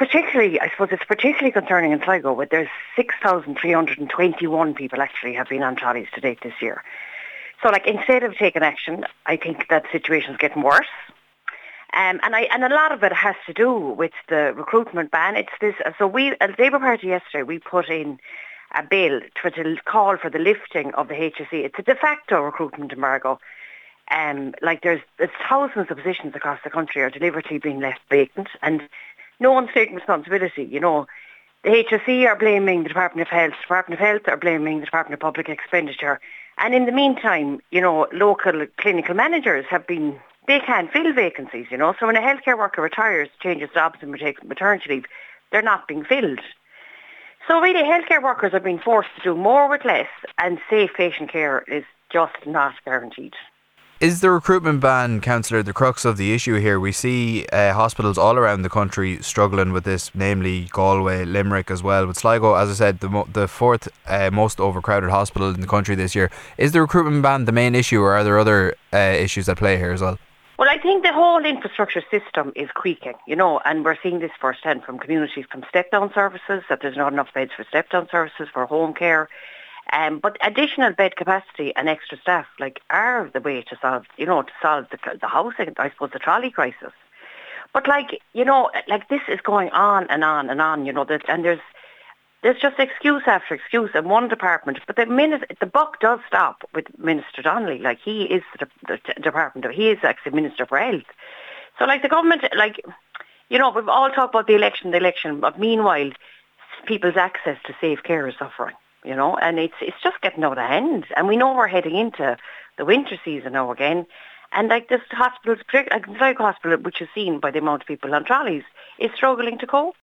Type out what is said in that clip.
I suppose it's particularly concerning in Sligo, where there's 6,321 people actually have been on trolleys to date this year. So, instead of taking action, I think that situation's getting worse. And a lot of it has to do with the recruitment ban. It's this. So we, as Labour Party yesterday, we put in a bill to call for the lifting of the HSE. It's a de facto recruitment embargo. There's thousands of positions across the country are deliberately being left vacant, and no one's taking responsibility. The HSE are blaming the Department of Health. The Department of Health are blaming the Department of Public Expenditure. And in the meantime, local clinical managers they can't fill vacancies, So when a healthcare worker retires, changes jobs and takes maternity leave, they're not being filled. So really, healthcare workers are being forced to do more with less, and safe patient care is just not guaranteed. Is the recruitment ban, Councillor, the crux of the issue here? We see hospitals all around the country struggling with this, namely Galway, Limerick as well. With Sligo, as I said, the fourth most overcrowded hospital in the country this year. Is the recruitment ban the main issue, or are there other issues at play here as well? Well, I think the whole infrastructure system is creaking, and we're seeing this firsthand from communities, from step-down services, that there's not enough beds for step-down services, for home care. But additional bed capacity and extra staff, are the way to solve the housing, I suppose, the trolley crisis. But this is going on and on and on, and there's just excuse after excuse in one department. But the buck does stop with Minister Donnelly. He is he is actually Minister for Health. So the government, we've all talked about the election, but meanwhile, people's access to safe care is suffering. And it's just getting out of hand. And we know we're heading into the winter season now again. And this hospital, like the Sligo Hospital, which is seen by the amount of people on trolleys, is struggling to cope.